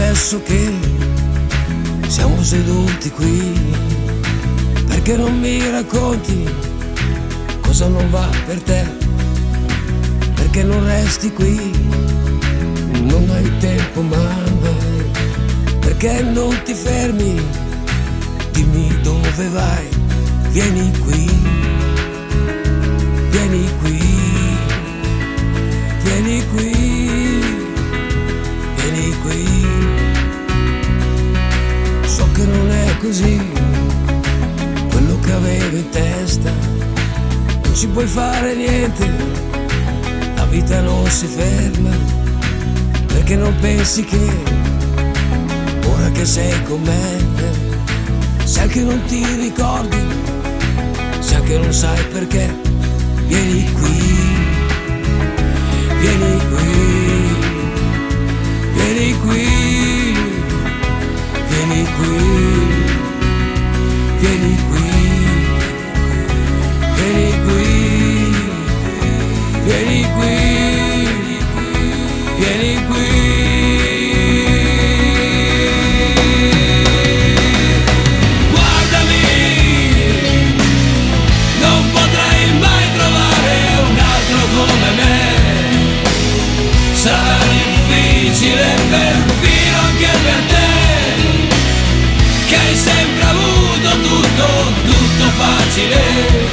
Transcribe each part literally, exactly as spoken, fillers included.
adesso che siamo seduti qui, perché non mi racconti cosa non va per te? Perché non resti qui? Non hai tempo mai. Perché non ti fermi? Dimmi dove vai. Vieni qui, vieni qui, vieni qui, vieni qui. So che non è così quello che avevo in testa. Non ci puoi fare niente, la vita non si ferma. Perché non pensi che ora che sei con me, sai che non ti ricordi, sai che non sai perché. Vieni qui, vieni qui, vieni qui, vieni qui, vieni qui, vieni qui, vieni qui, vieni qui. Sarà difficile perfino anche per te, che hai sempre avuto tutto, tutto facile.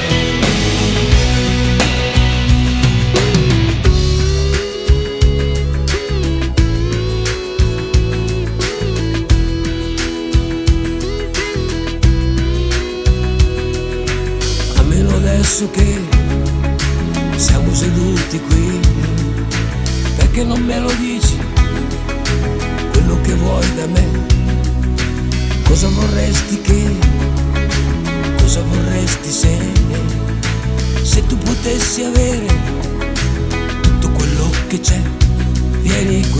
Almeno adesso che siamo seduti qui, perché non me lo dici quello che vuoi da me? Cosa vorresti che, cosa vorresti se, se tu potessi avere tutto quello che c'è? Vieni qui.